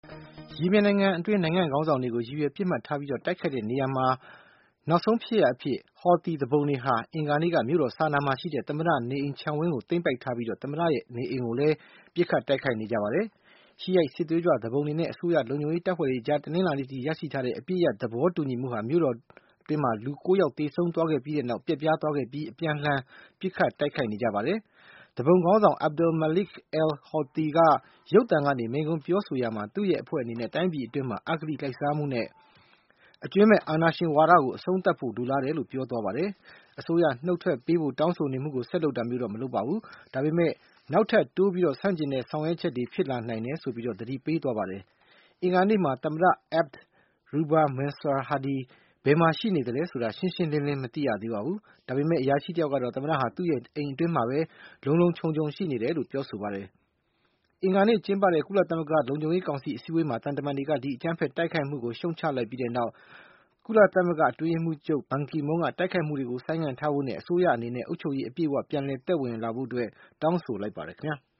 ယီမင်နိုင်ငံအတွင်းနိုင်ငံ့ခေါင်းဆောင်တွေကိုရည်ရွယ်ပစ်မှတ်ထားပြီးတိုက်ခိုက်တဲ့နေရာမှာနောက်ဆုံးဖြစ်ရပ်အဖြစ်ဟော်တီသူပုန်တွေဟာအင်္ဂါနေ့ကမြို့တော်ဆာနာမှာရှိတဲ့သမ္မတနေအိမ်ခြံဝင်းကိုသိမ်းပိုက်ထားပြီးသမ္မတရဲ့နေအိမ်ကိုလည်းပစ်ခတ်တိုက်ခိုက်နေကြပါတယ်။ရှီယာစစ်သွေးကြွသူပုန်တွေနဲ့အစိုးရလုံခြုံရေးတပ်ဖွဲ့တွေကြားတနင်္လာနေ့ထိရရှိထားတဲ့အပစ်ရပ်သဘောတူညီမှုဟာမြို့တော်အတွင်းလူ9 ယောက်သေဆုံးသွားခဲ့ပြီးတဲ့နောက်ပျက်ပြားသွားခဲ့ပြီးအပြန်အလှန်ပစ်ခတ်တိုက်ခိုက်နေကြပါတယ်။သူပုန်ခေါင်းဆောင် Abdel Malik al-Houthi ကရုပ်သံကနေမိန့်ခွန်းပြောဆိုရာမှာသူ့ရဲ့အဖွဲ့အနေနဲ့တိုင်းပြည်အတွင်းအဂတိလိုက်စားမှုနဲ့အကြွင်းမဲ့အာဏာရှင်ဝါဒကိုအဆုံးသတ်ဖို့လိုလားတယ်လို့ပြောသွားပါတယ်။အစိုးရနှုတ်ထွက်ပေးဖို့တောင်းဆိုနေမှုကိုဆက်လုပ်တာမျိုးတော့မလုပ်ပါဘူး။ဒါပေမဲ့နောက်ထပ်တိုးပြီးဆန့်ကျင်တဲ့ဆောင်ရွက်ချက်တွေဖြစ်လာနိုင်တယ်ဆိုပြီးသတိပေးသွားပါတယ်။အင်္ဂါနေ့မှာသမ္မတ Abd Rabbu Mansur Hadi ဘယ်မှာရှိနေသလဲဆိုတာရှင်းရှင်းလင်းလင်းမသိရသေးပါဘူး။ဒါပေမဲ့အရာရှိတယောက်ကတော့သမ္မတဟာသူ့ရဲ့အိမ်အတွင်းမှာပဲလုံလုံခြုံခြုံရှိနေတယ်လို့ပြောဆိုပါတယ်။အင်္ဂါနေ့ကျင်းပတဲ့ကုလသမဂ္ဂလုံခြုံရေးကောင်စီအစည်းအဝေးမှာသံတမန်တွေကဒီအကြမ်းဖက်တိုက်ခိုက်မှုကိုရှုတ်ချလိုက်ပြီးတဲ့နောက်ကုလသမဂ္ဂအတွင်းရေးမှူးချုပ်ဘန်ကီမွန်းကတိုက်ခိုက်မှုတွေကိုဆိုင်းငံ့ထားဖို့နဲ့အစိုးရအနေနဲ့အုပ်ချုပ်ရေးအပြည့်အဝပြန်လည်သက်ဝင်လာဖို့တောင်းဆိုလိုက်ပါတယ်ခင်ဗျာ။